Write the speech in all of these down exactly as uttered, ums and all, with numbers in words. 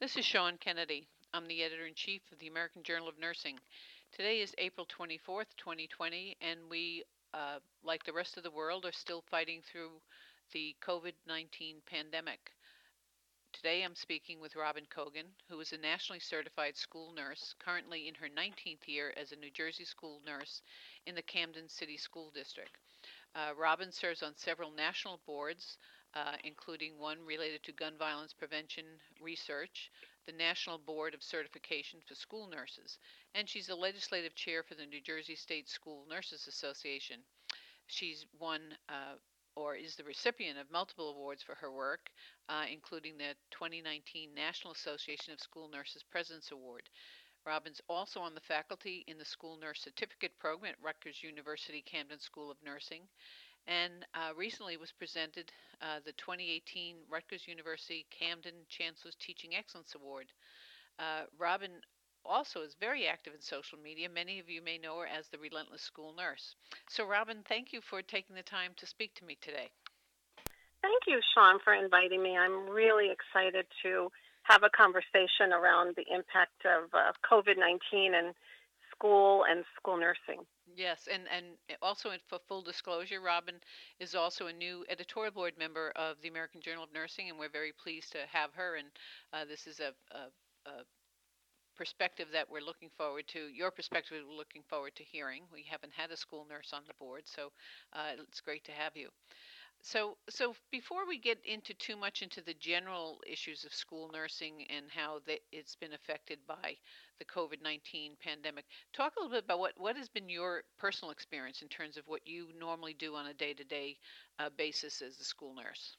This is Sean Kennedy. I'm the editor-in-chief of the American Journal of Nursing. Today is April twenty-fourth, twenty twenty, and we, uh, like the rest of the world, are still fighting through the COVID nineteen pandemic. Today I'm speaking with Robin Cogan, who is a nationally certified school nurse, currently in her nineteenth year as a New Jersey school nurse in the Camden City School District. Uh, Robin serves on several national boards, uh, including one related to gun violence prevention research, the National Board of Certification for School Nurses, and she's a legislative chair for the New Jersey State School Nurses Association. She's won uh, or is the recipient of multiple awards for her work, uh, including the twenty nineteen National Association of School Nurses President's Award. Robin's also on the faculty in the School Nurse Certificate Program at Rutgers University Camden School of Nursing, and uh, recently was presented uh, the twenty eighteen Rutgers University Camden Chancellor's Teaching Excellence Award. Uh, Robin also is very active in social media. Many of you may know her as the Relentless School Nurse. So, Robin, thank you for taking the time to speak to me today. Thank you, Sean, for inviting me. I'm really excited to have a conversation around the impact of uh, COVID nineteen and school and school nursing. Yes, and, and also for full disclosure, Robin is also a new editorial board member of the American Journal of Nursing, and we're very pleased to have her. And uh, this is a, a, a perspective that we're looking forward to, your perspective we're looking forward to hearing. We haven't had a school nurse on the board, so uh, it's great to have you. So, so before we get into too much into the general issues of school nursing and how they, it's been affected by the COVID nineteen pandemic, talk a little bit about what, what has been your personal experience in terms of what you normally do on a day-to-day uh, basis as a school nurse.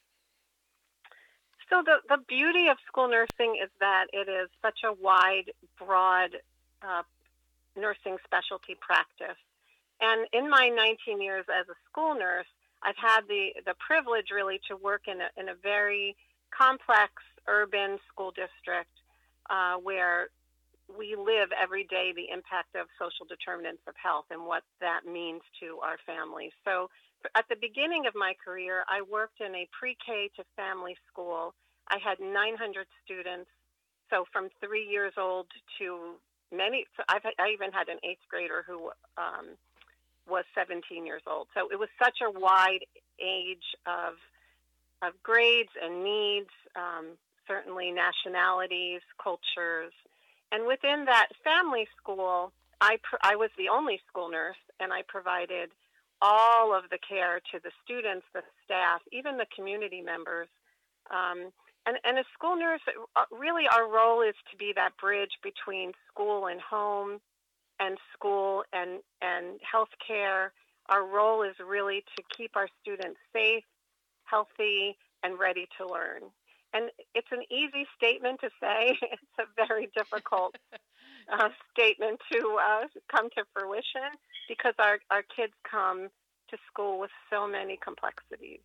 So the, the beauty of school nursing is that it is such a wide, broad uh, nursing specialty practice. And in my nineteen years as a school nurse, I've had the, the privilege really to work in a, in a very complex urban school district uh, where we live every day the impact of social determinants of health and what that means to our families. So at the beginning of my career, I worked in a pre-K to family school. I had nine hundred students, so from three years old to many, so I've, I even had an eighth grader who um, was seventeen years old. So it was such a wide age of of grades and needs, um, certainly nationalities, cultures. And within that family school, I, pr- I was the only school nurse, and I provided all of the care to the students, the staff, even the community members. Um, and, and as school nurse, really our role is to be that bridge between school and home, and school and, and health care. Our role is really to keep our students safe, healthy, and ready to learn. And it's an easy statement to say. It's a very difficult uh, statement to uh, come to fruition because our, our kids come to school with so many complexities.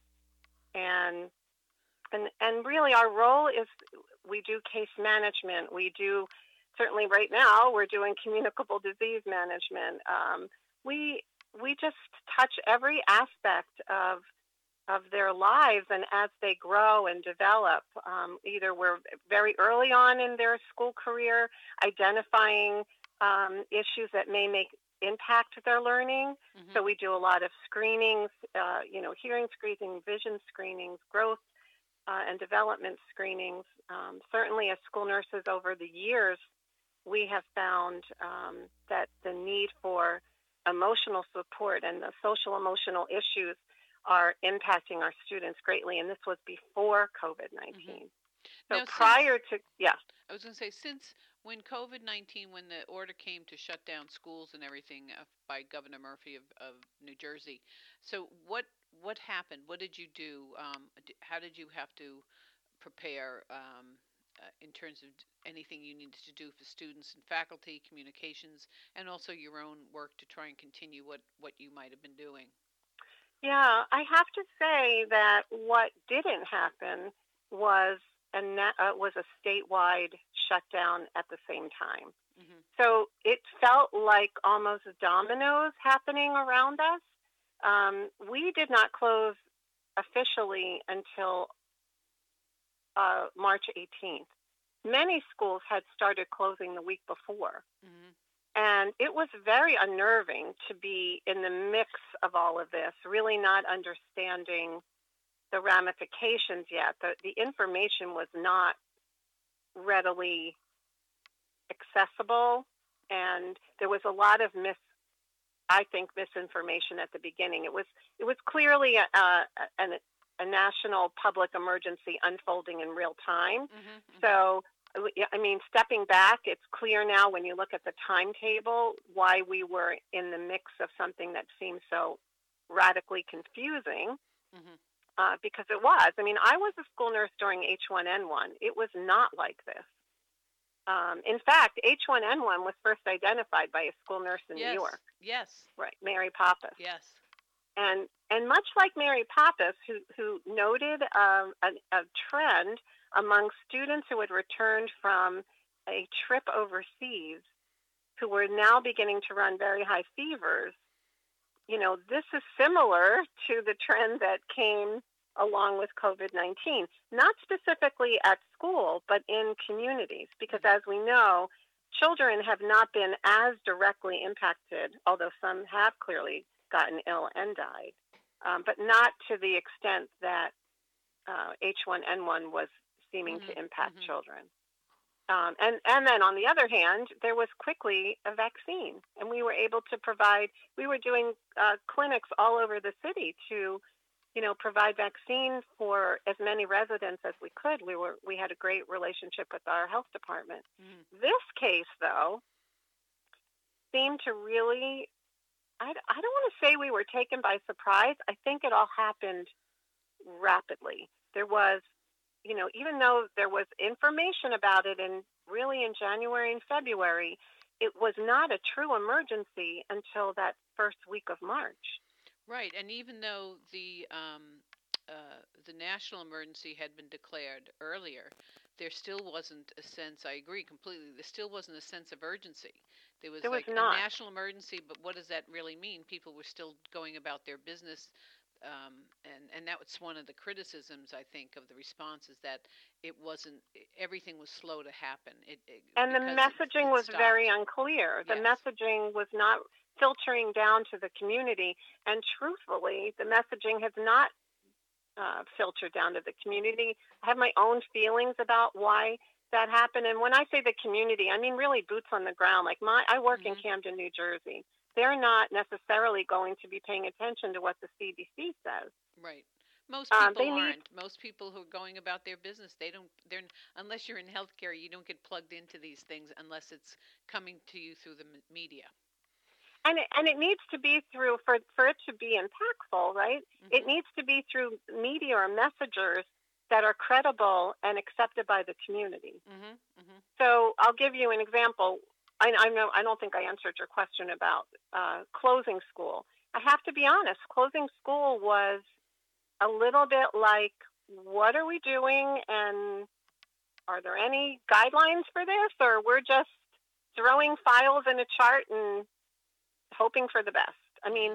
And, and, and really our role is we do case management. We do, certainly right now, we're doing communicable disease management. Um, we, we just touch every aspect of of their lives, and as they grow and develop, um, either we're very early on in their school career, identifying um, issues that may make impact their learning. Mm-hmm. So we do a lot of screenings, uh, you know, hearing screenings, vision screenings, growth uh, and development screenings. Um, certainly, as school nurses over the years, we have found um, that the need for emotional support and the social emotional issues are impacting our students greatly, and this was before COVID nineteen. Mm-hmm. So now, prior since, to, yeah. I was going to say, since when COVID nineteen, when the order came to shut down schools and everything uh, by Governor Murphy of, of New Jersey, so what what happened? What did you do? Um, how did you have to prepare um, uh, in terms of anything you needed to do for students and faculty, communications, and also your own work to try and continue what, what you might have been doing? Yeah, I have to say that what didn't happen was a na- uh, was a statewide shutdown at the same time. Mm-hmm. So it felt like almost dominoes happening around us. Um, we did not close officially until uh, March eighteenth. many schools had started closing the week before. Mm-hmm. And it was very unnerving to be in the mix of all of this, really not understanding the ramifications yet. The, the information was not readily accessible, and there was a lot of mis, I think, misinformation at the beginning. It was it was clearly a, a, a, a national public emergency unfolding in real time. Mm-hmm. Mm-hmm. So, I mean, stepping back, it's clear now when you look at the timetable why we were in the mix of something that seems so radically confusing. Mm-hmm. Uh, because it was. I mean, I was a school nurse during H one N one. It was not like this. Um, in fact, H one N one was first identified by a school nurse in yes. New York. Yes. Right, Mary Pappas. Yes. And and much like Mary Pappas, who who noted um, a, a trend among students who had returned from a trip overseas, who were now beginning to run very high fevers. You know, this is similar to the trend that came along with COVID nineteen, not specifically at school, but in communities, because as we know, children have not been as directly impacted, although some have clearly gotten ill and died, um, but not to the extent that uh, H one N one was seeming mm-hmm. to impact mm-hmm. children. Um, and, and then on the other hand, there was quickly a vaccine, and we were able to provide, we were doing uh, clinics all over the city to, you know, provide vaccines for as many residents as we could. We were, we had a great relationship with our health department. Mm. This case, though, seemed to really, I, I don't want to say we were taken by surprise. I think it all happened rapidly. There was, you know, even though there was information about it in really in January and February, it was not a true emergency until that first week of March. Right, and even though the um, uh, the national emergency had been declared earlier, there still wasn't a sense. I agree completely. There still wasn't a sense of urgency. There was there like was not. a national emergency, but what does that really mean? People were still going about their business. Um, and, and that was one of the criticisms, I think, of the response is that it wasn't, everything was slow to happen. It, it, and the messaging it, it was stopped. very unclear. The yes. messaging was not filtering down to the community. And truthfully, the messaging has not uh, filtered down to the community. I have my own feelings about why that happened. And when I say the community, I mean really boots on the ground. Like my, I work mm-hmm. in Camden, New Jersey. They're not necessarily going to be paying attention to what the C D C says. Right. Most people um, they aren't. Need... Most people who are going about their business, they don't. They're unless you're in healthcare, you don't get plugged into these things unless it's coming to you through the media. And it, and it needs to be through for for it to be impactful, right? Mm-hmm. It needs to be through media or messengers that are credible and accepted by the community. Mm-hmm. Mm-hmm. So I'll give you an example. I, I know I don't think I answered your question about uh, closing school. I have to be honest. Closing school was a little bit like, what are we doing, and are there any guidelines for this, or we're just throwing files in a chart and hoping for the best? I mean,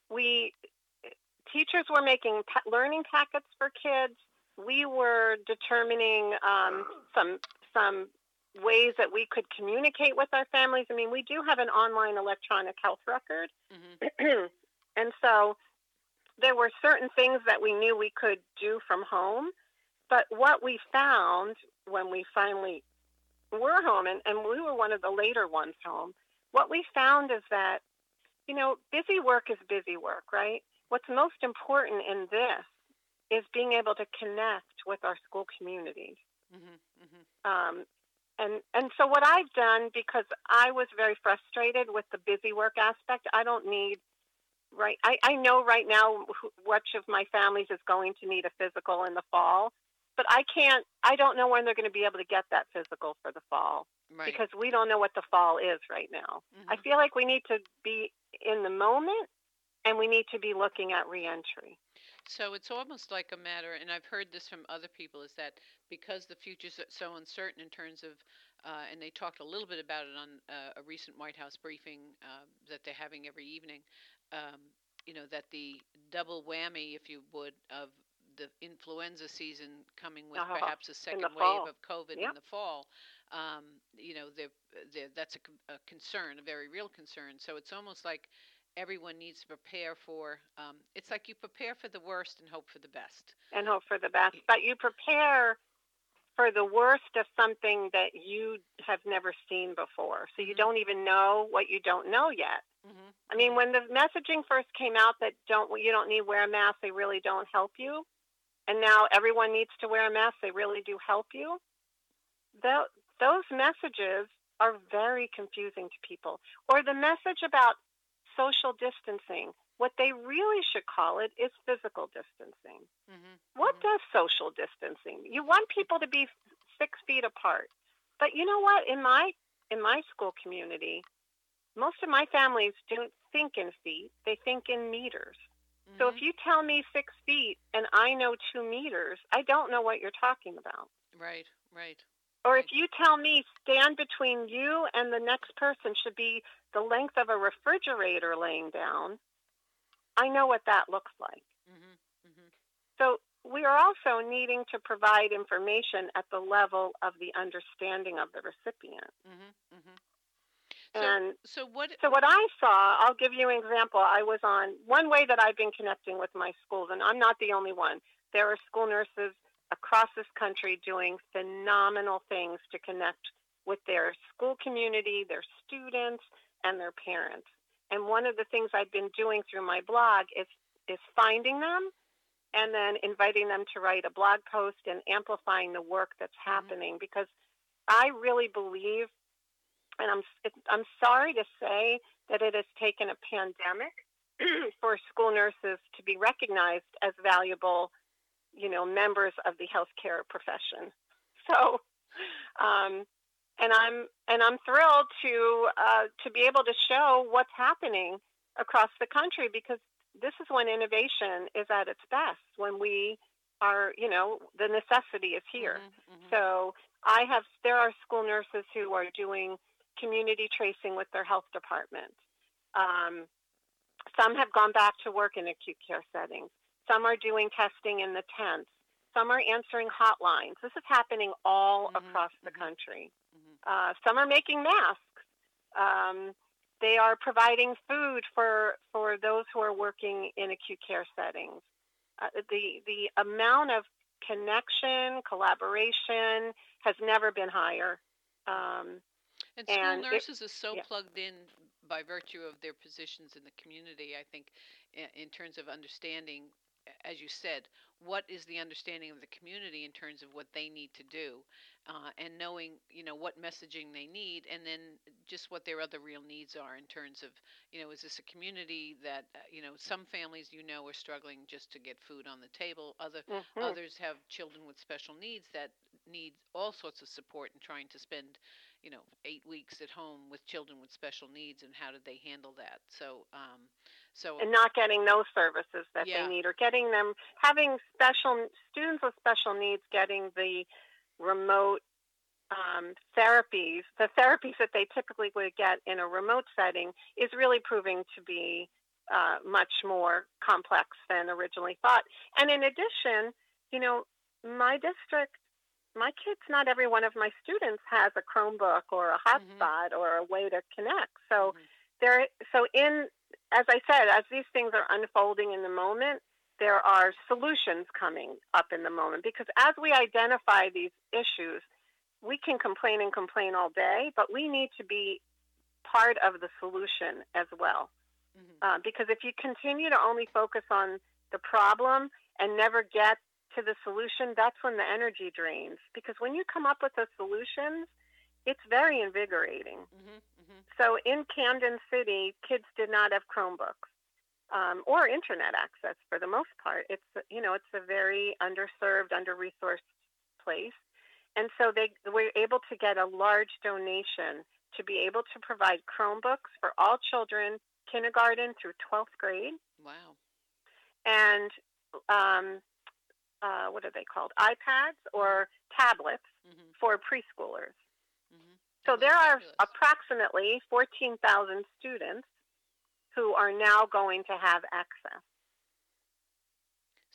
we teachers were making pa- learning packets for kids. We were determining um, some some. ways that we could communicate with our families. I mean, we do have an online electronic health record. Mm-hmm. And so there were certain things that we knew we could do from home. But what we found when we finally were home, and, and we were one of the later ones home, what we found is that, you know, busy work is busy work, right? What's most important in this is being able to connect with our school communities. Mm-hmm. Mm-hmm. Um, And and so what I've done, because I was very frustrated with the busy work aspect, I don't need, right, I, I know right now which of my families is going to need a physical in the fall, but I can't, I don't know when they're going to be able to get that physical for the fall, right. Because we don't know what the fall is right now. Mm-hmm. I feel like we need to be in the moment, and we need to be looking at reentry. So it's almost like a matter, and I've heard this from other people, is that because the future's so uncertain in terms of, uh, and they talked a little bit about it on uh, a recent White House briefing uh, that they're having every evening, um, you know, that the double whammy, if you would, of the influenza season coming with Oh, perhaps a in the second wave fall. of COVID in Yep. the fall, um, you know, they're, they're, that's a, a concern, a very real concern. So it's almost like everyone needs to prepare for. Um, it's like you prepare for the worst and hope for the best. And hope for the best, but you prepare for the worst of something that you have never seen before. So mm-hmm. you don't even know what you don't know yet. Mm-hmm. I mean, when the messaging first came out that don't you don't need to wear a mask, they really don't help you. And now everyone needs to wear a mask, they really do help you. The, those messages are very confusing to people. Or the message about social distancing, what they really should call it is physical distancing. Mm-hmm. What mm-hmm. does social distancing? You want people to be six feet apart. But you know what? In my in my school community, most of my families don't think in feet. They think in meters. Mm-hmm. So if you tell me six feet and I know two meters, I don't know what you're talking about. Right, right. Or right. if you tell me stand between you and the next person should be the length of a refrigerator laying down, I know what that looks like. Mm-hmm. Mm-hmm. So we are also needing to provide information at the level of the understanding of the recipient. Mm-hmm. Mm-hmm. And so, so what? So what I saw, I'll give you an example. I was on one way that I've been connecting with my schools, and I'm not the only one. There are school nurses across this country doing phenomenal things to connect with their school community, their students, and their parents. And one of the things I've been doing through my blog is is finding them and then inviting them to write a blog post and amplifying the work that's happening, mm-hmm. because I really believe, and I'm I'm sorry to say that it has taken a pandemic for school nurses to be recognized as valuable, you know, members of the healthcare profession. So, um, and I'm and I'm thrilled to uh, to be able to show what's happening across the country, because this is when innovation is at its best, when we are, you know, the necessity is here. Mm-hmm, mm-hmm. So I have, there are school nurses who are doing community tracing with their health department. Um, some have gone back to work in acute care settings. Some are doing testing in the tents. Some are answering hotlines. This is happening all mm-hmm, across the mm-hmm. country. Mm-hmm. Uh, some are making masks. Um, They are providing food for, for those who are working in acute care settings. Uh, the the amount of connection, collaboration has never been higher. Um, and school and nurses it, are so yeah. plugged in by virtue of their positions in the community, I think, in terms of understanding, as you said, what is the understanding of the community in terms of what they need to do, uh, and knowing, you know, what messaging they need, and then just what their other real needs are in terms of, you know, is this a community that, uh, you know, some families, you know, are struggling just to get food on the table. Other mm-hmm. Others have children with special needs that need all sorts of support in trying to spend, you know, eight weeks at home with children with special needs, and how do they handle that? So, um, so and not getting those services that yeah. they need, or getting them, having special students with special needs getting the remote um, therapies, the therapies that they typically would get in a remote setting, is really proving to be uh, much more complex than originally thought. And in addition, you know, my district, my kids, not every one of my students has a Chromebook or a hotspot mm-hmm. or a way to connect. So mm-hmm. there, so in, as I said, as these things are unfolding in the moment, there are solutions coming up in the moment, because as we identify these issues, we can complain and complain all day, but we need to be part of the solution as well. Mm-hmm. Uh, because if you continue to only focus on the problem and never get to the solution, that's when the energy drains. Because when you come up with the solutions, it's very invigorating. Mm-hmm. Mm-hmm. So in Camden City, kids did not have Chromebooks um, or internet access for the most part. It's, you know, it's a very underserved, under-resourced place. And so they were able to get a large donation to be able to provide Chromebooks for all children, kindergarten through twelfth grade. Wow. And um, uh, what are they called? iPads or tablets mm-hmm. for preschoolers. Mm-hmm. So there fabulous. Are approximately fourteen thousand students who are now going to have access.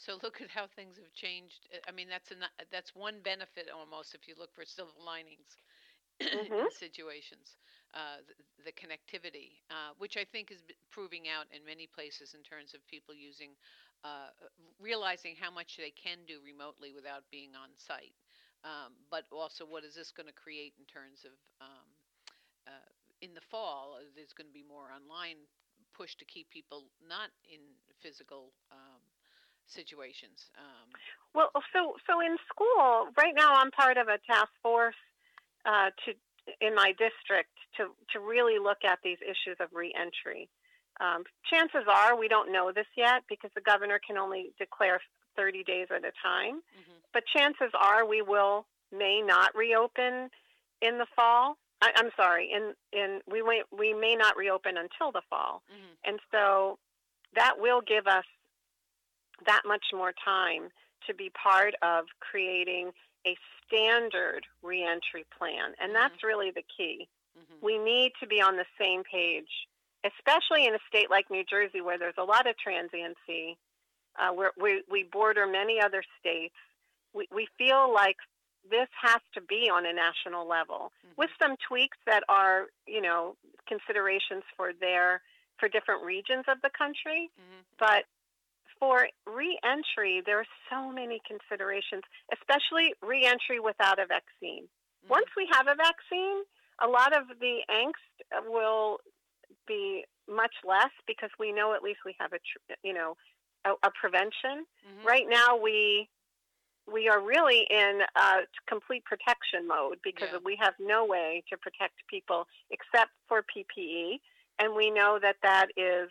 So look at how things have changed. I mean, that's an, that's one benefit almost if you look for silver linings Mhm. in situations. Uh, the, the connectivity, uh, which I think is proving out in many places in terms of people using, uh, realizing how much they can do remotely without being on site. Um, but also, what is this going to create in terms of um, uh, in the fall? uh, There's going to be more online push to keep people not in physical um, situations. Um, Well, so so in school right now, I'm part of a task force uh, to in my district to to really look at these issues of reentry. Um, chances are we don't know this yet because the governor can only declare thirty days at a time. hmm But chances are we will may not reopen in the fall. I, I'm sorry, in in we may, we may not reopen until the fall, hmm and so that will give us that much more time to be part of creating a standard reentry plan. And hmm that's really the key. hmm We need to be on the same page, especially in a state like New Jersey where there's a lot of transiency, uh, where we, we border many other states. We, we feel like this has to be on a national level with hmm some tweaks that are, you know, considerations for their for different regions of the country. hmm But for reentry, there are so many considerations, especially reentry without a vaccine. hmm Once we have a vaccine, a lot of the angst will be much less because we know at least we have a, you know, a, a prevention. hmm Right now, we we are really in uh, complete protection mode because Yeah. we have no way to protect people except for P P E, and we know that that is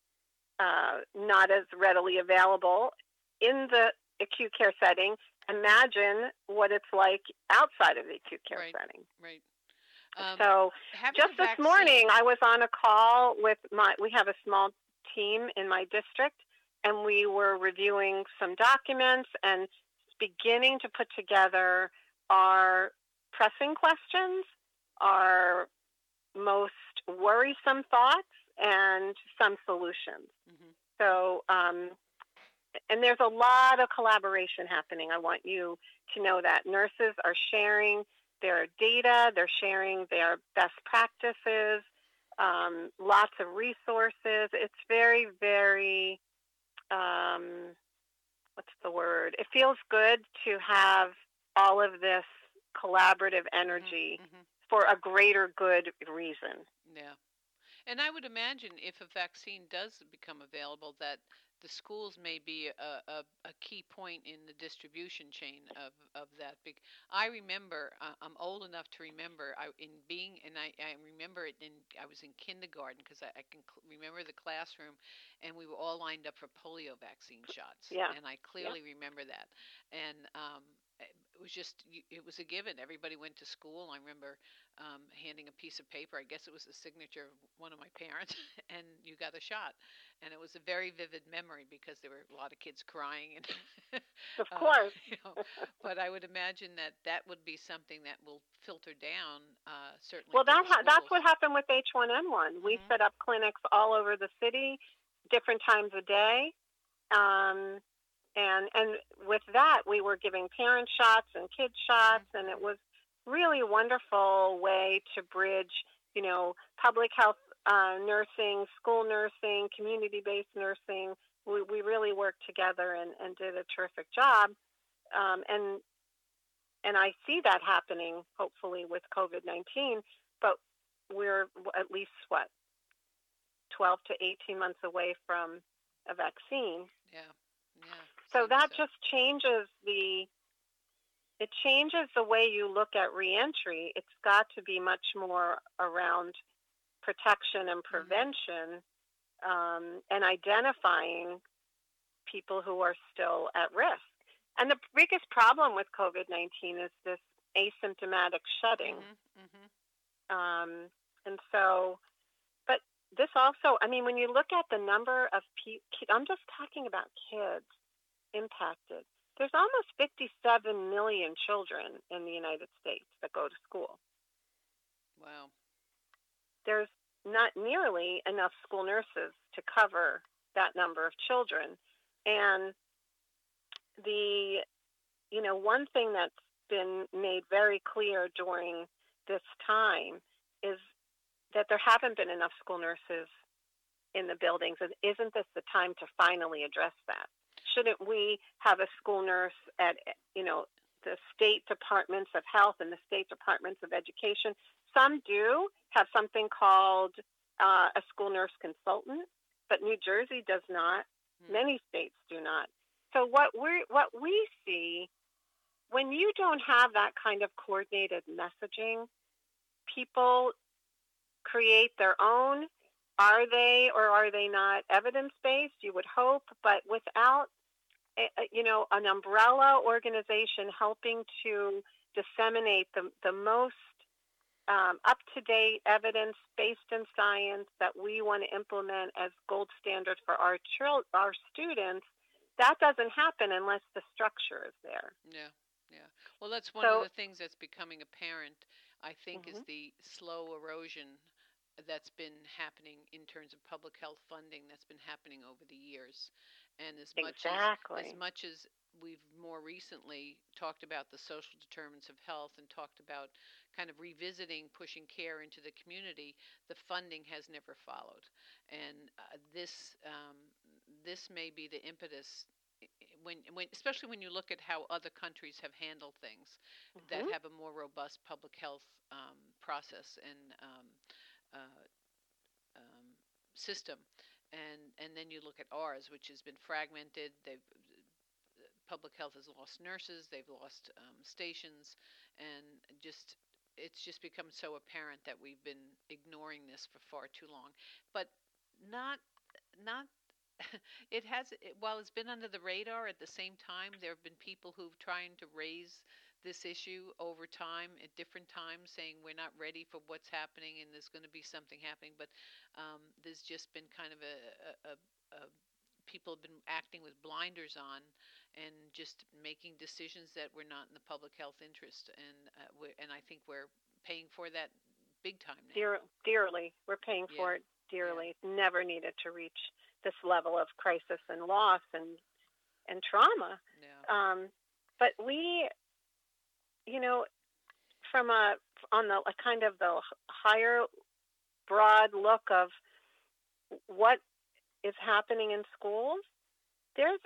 uh, not as readily available in the acute care setting. Imagine what it's like outside of the acute care Right. setting. Right. Um, So, having just a this morning, vaccine. I was on a call with my. We have a small team in my district, and we were reviewing some documents and beginning to put together our pressing questions, our most worrisome thoughts, and some solutions. hmm So, um, and there's a lot of collaboration happening. I want you to know that nurses are sharing their data, they're sharing their best practices, um, lots of resources. It's very, very, um, what's the word? It feels good to have all of this collaborative hmm energy hmm for a greater good reason. Yeah. And I would imagine if a vaccine does become available, that the schools may be a, a, a key point in the distribution chain of, of that. Bec- I remember, uh, I'm old enough to remember, I, in being, and I, I remember it in, I was in kindergarten because I, I can cl- remember the classroom, and we were all lined up for polio vaccine shots. Yeah. And I Yeah. clearly remember that. And um, it was just, it was a given. Everybody went to school. I remember um, handing a piece of paper. I guess it was a signature of one of my parents, and you got a shot. And it was a very vivid memory because there were a lot of kids crying, and Of uh, course. you know. But I would imagine that that would be something that will filter down, uh, certainly Well, to that the ha- that's schools. what happened with H one N one. We Mhm. set up clinics all over the city, different times of day, um, and and with that, we were giving parent shots and kid Mhm. shots, and it was really a wonderful way to bridge, you know, public health uh, nursing, school nursing, community-based nursing. We we really worked together and, and did a terrific job, um, and and I see that happening hopefully with COVID nineteen, but we're at least what twelve to eighteen months away from a vaccine. Yeah. Yeah. So Seems that so. just changes the it changes the way you look at reentry. It's got to be much more around protection and Mhm. prevention, um, and identifying people who are still at risk. And the biggest problem with COVID nineteen is this asymptomatic shedding. Mhm. Mhm. Um, and so, but this also, I mean, when you look at the number of people, I'm just talking about kids impacted. There's almost fifty-seven million children in the United States that go to school. Wow. There's not nearly enough school nurses to cover that number of children. And the, you know, one thing that's been made very clear during this time is that there haven't been enough school nurses in the buildings. And isn't this the time to finally address that? Shouldn't we have a school nurse at, you know, the state departments of health and the state departments of education? Some do have something called uh, a school nurse consultant, but New Jersey does not. Hmm. Many states do not. So what we what we see, when you don't have that kind of coordinated messaging, people create their own. Are they or are they not evidence-based? You would hope, but without, you know, an umbrella organization helping to disseminate the, the most um, up-to-date evidence based in science that we want to implement as gold standard for our chil- our students, that doesn't happen unless the structure is there. Yeah, yeah. Well, that's one so, of the things that's becoming apparent, I think, mm-hmm. is the slow erosion that's been happening in terms of public health funding that's been happening over the years. And as much exactly. as as much as we've more recently talked about the social determinants of health and talked about kind of revisiting pushing care into the community, the funding has never followed. And uh, this um, this may be the impetus when, when especially when you look at how other countries have handled things, mm-hmm. that have a more robust public health um, process and um, uh, um, system, and and then you look at ours, which has been fragmented. They've public health has lost nurses, they've lost um, stations, and just it's just become so apparent that we've been ignoring this for far too long. But not not it has it, while it's been under the radar, at the same time there have been people who've trying to raise this issue over time at different times, saying we're not ready for what's happening and there's going to be something happening. But um, there's just been kind of a, a, a, a people have been acting with blinders on and just making decisions that were not in the public health interest, and uh, we and I think we're paying for that big time now. Dear, dearly, we're paying yeah. for it dearly. Yeah. It's never needed to reach this level of crisis and loss and and trauma. Yeah. Um, but we, you know, from a on the a kind of the higher, broad look of what is happening in schools, there's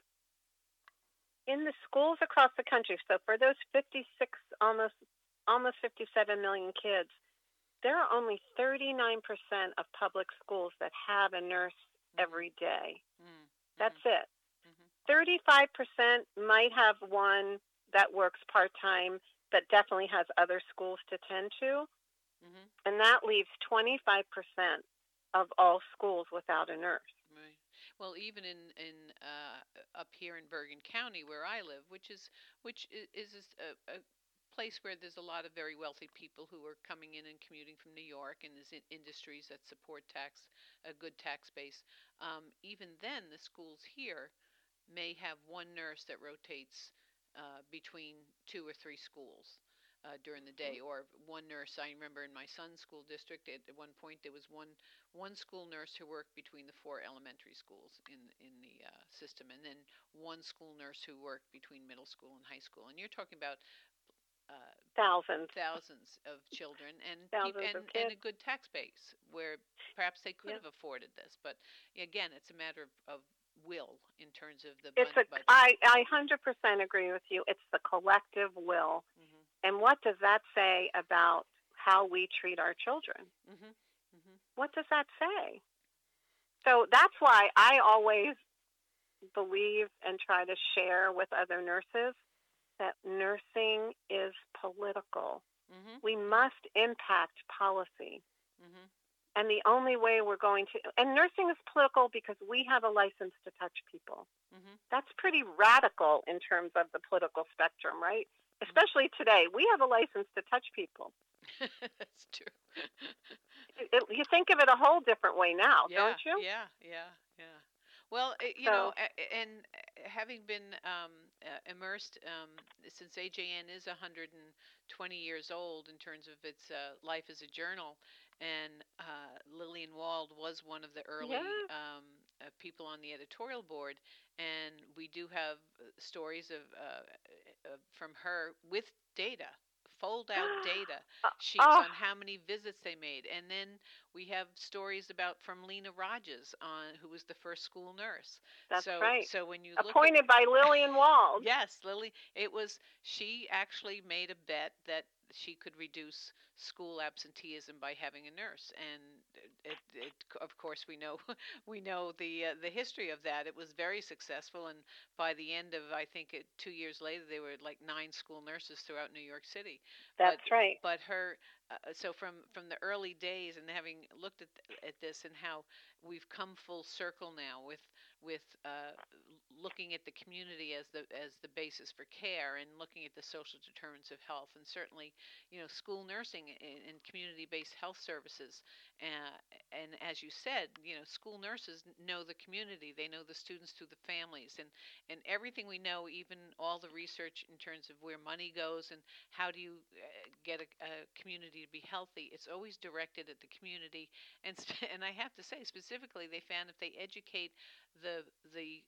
in the schools across the country. So for those fifty-six, almost almost fifty-seven million kids, there are only thirty-nine percent of public schools that have a nurse mm-hmm. every day. Mm-hmm. That's it. Mm-hmm. thirty-five percent might have one that works part-time, but definitely has other schools to tend to. Mm-hmm. And that leaves twenty-five percent of all schools without a nurse. Right. Well, even in in uh, up here in Bergen County, where I live, which is which is, is a, a place where there's a lot of very wealthy people who are coming in and commuting from New York, and there's in industries that support tax a good tax base. Um, even then, the schools here may have one nurse that rotates uh, between two or three schools. Uh, during the day, or one nurse. I remember in my son's school district, at, at one point there was one one school nurse who worked between the four elementary schools in in the uh, system, and then one school nurse who worked between middle school and high school. And you're talking about uh, thousands, thousands of children, and thousands and, of kids. and a good tax base where perhaps they could yeah. have afforded this. But again, it's a matter of, of will in terms of the it's budget. A, I, I one hundred percent agree with you. It's the collective will. Mm-hmm. And what does that say about how we treat our children? Mm-hmm. Mm-hmm. What does that say? So that's why I always believe and try to share with other nurses that nursing is political. Mm-hmm. We must impact policy. Mm-hmm. And the only way we're going to, and nursing is political because we have a license to touch people. Mm-hmm. That's pretty radical in terms of the political spectrum, right? Especially today, we have a license to touch people. That's true. it, it, you think of it a whole different way now, yeah, don't you? Yeah, yeah, yeah. Well, you so, know, and having been um, immersed um, since A J N is one hundred twenty years old in terms of its uh, life as a journal, and uh, Lillian Wald was one of the early yeah. um, uh, people on the editorial board, and we do have uh, stories of uh, uh, from her with data, fold out data sheets Oh, on how many visits they made. And then we have stories about from Lena Rogers, on who was the first school nurse. that's So right. so when you look at, Appointed by Lillian Wald. yes, Lily, it was, she actually made a bet that she could reduce school absenteeism by having a nurse, and it, it, of course, we know we know the uh, the history of that. It was very successful, and by the end of, I think, it, two years later, there were like nine school nurses throughout New York City. But That's right. but her, uh, so from from the early days, and having looked at at this, and how we've come full circle now with with uh, looking at the community as the as the basis for care, and looking at the social determinants of health, and certainly, you know, school nursing and, and community-based health services. Uh, and as you said, you know, school nurses know the community, they know the students through the families, and and everything we know, even all the research in terms of where money goes and how do you uh, get a, a community to be healthy, it's always directed at the community. And and I have to say, specifically, they found if they educate the the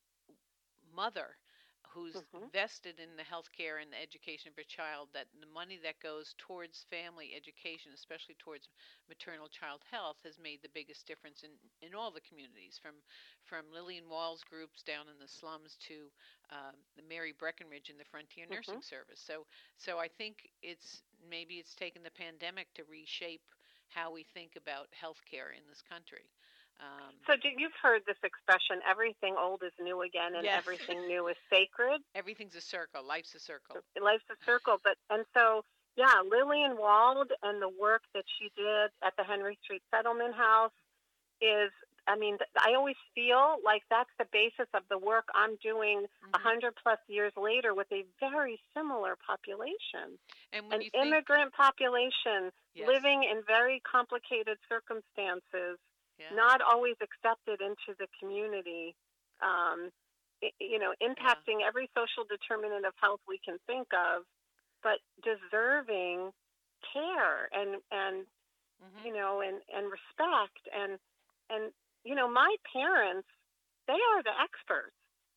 mother who's Hmm. vested in the health care and the education of her child, that the money that goes towards family education, especially towards maternal child health, has made the biggest difference in, in all the communities, from from Lillian Wall's groups down in the slums to um, the Mary Breckenridge and the Frontier Hmm. Nursing Service. So so I think it's, maybe it's taken the pandemic to reshape how we think about healthcare in this country. Um, So do, you've heard this expression, everything old is new again and yes, everything new is sacred. everything's a circle. Life's a circle. Life's a circle. But, and so, yeah, Lillian Wald and the work that she did at the Henry Street Settlement House is, I mean, I always feel like that's the basis of the work I'm doing a Hmm. hundred plus years later with a very similar population, And when an you think, immigrant population yes, living in very complicated circumstances, yeah, not always accepted into the community, um, i- you know, yeah, impacting every social determinant of health we can think of, but deserving care and, and hmm, you know, and, and respect. And, and, you know, my parents, they are the experts.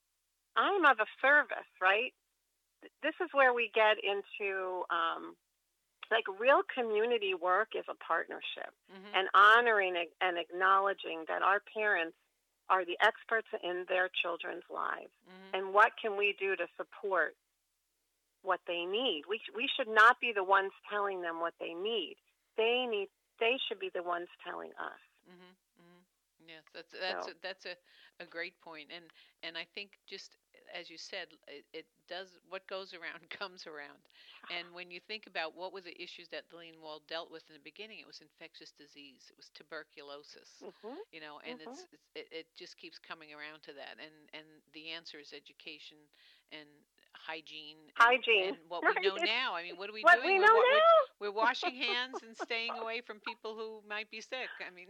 I'm of a service, right? This is where we get into, um, like, real community work is a partnership, hmm, and honoring and acknowledging that our parents are the experts in their children's lives. hmm, And what can we do to support what they need? We, we should not be the ones telling them what they need. They need, they should be the ones telling us. hmm, hmm. Yes, that's that's So, a, that's a, a great point. and and I think, just as you said, it, it does, what goes around comes around. And when you think about what were the issues that Lillian Wald dealt with in the beginning, it was infectious disease, it was tuberculosis, mhm, you know, and mhm. it's, it's it, it just keeps coming around to that. And and the answer is education and hygiene, and Hygiene, and what we right? know It's now. I mean, what are we what doing? we We're know wa- we're now. we're washing hands and staying away from people who might be sick. I mean,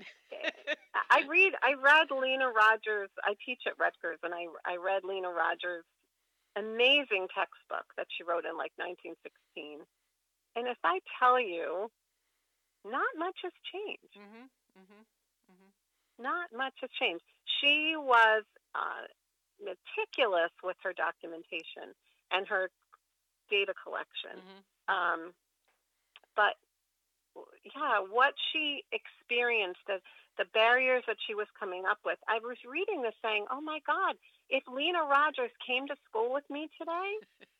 I read. I read Lena Rogers. I teach at Rutgers, and I I read Lena Rogers' amazing textbook that she wrote in like nineteen sixteen. And if I tell you, not much has changed. mhm, mhm, mhm, Not much has changed. She was uh, meticulous with her documentation and her data collection. mhm, mhm, Um, but yeah, what she experienced, the, the barriers that she was coming up with. I was reading this saying, oh my God, if Lena Rogers came to school with me today,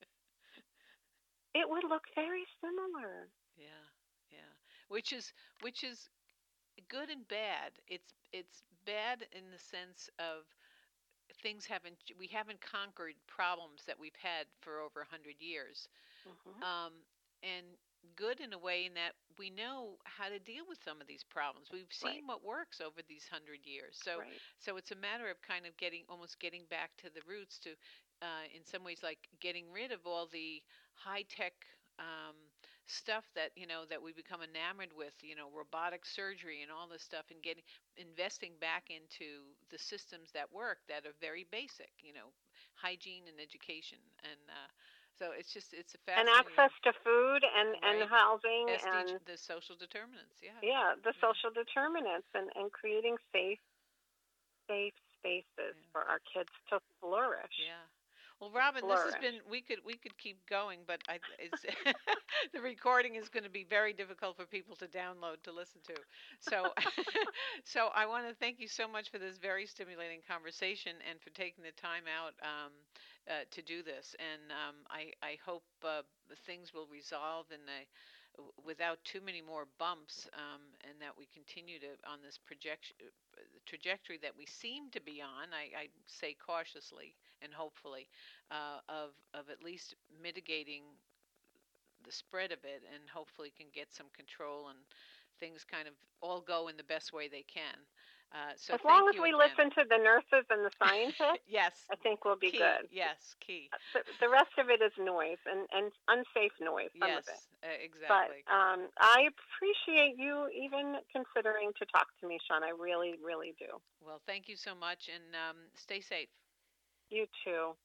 it would look very similar. yeah, yeah. Which is which is good and bad. It's it's bad in the sense of things haven't we haven't conquered problems that we've had for over a hundred years. Hmm. Um, and good in a way in that we know how to deal with some of these problems. We've Right, seen what works over these hundred years. So right. so it's a matter of kind of getting, almost getting back to the roots, to uh, in some ways, like getting rid of all the high tech um, stuff that, you know, that we become enamored with, you know, robotic surgery and all this stuff, and getting, investing back into the systems that work, that are very basic, you know, hygiene and education. And uh, so it's just, it's a And fascinating, access to food and, and right? housing S D G, and, the social determinants. Yeah, yeah, the yeah. social determinants and, and creating safe, safe spaces Yeah. for our kids to flourish. Yeah. Well, Robin, this has Flourish. been we could we could keep going, but I it's the recording is going to be very difficult for people to download to listen to. So so I want to thank you so much for this very stimulating conversation and for taking the time out um, uh, to do this. And um, I I hope uh, things will resolve in the w- without too many more bumps, um, and that we continue to on this projection trajectory that we seem to be on. I, I say cautiously and hopefully, uh, of of at least mitigating the spread of it, and hopefully can get some control and things kind of all go in the best way they can. Uh, so As long thank as you we again. listen to the nurses and the scientists, Yes, I think we'll be key. good. Yes, key. The, the rest of it is noise and, and unsafe noise, some of it. Yes, uh, But exactly. um, I appreciate you even considering to talk to me, Sean. I really, really do. Well, thank you so much, and um, stay safe. You too.